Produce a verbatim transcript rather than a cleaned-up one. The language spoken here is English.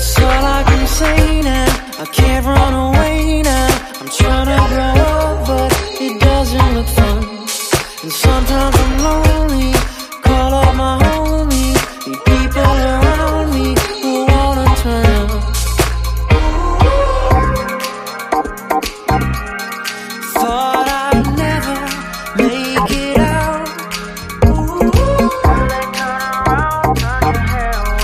That's all I can say now. I can't run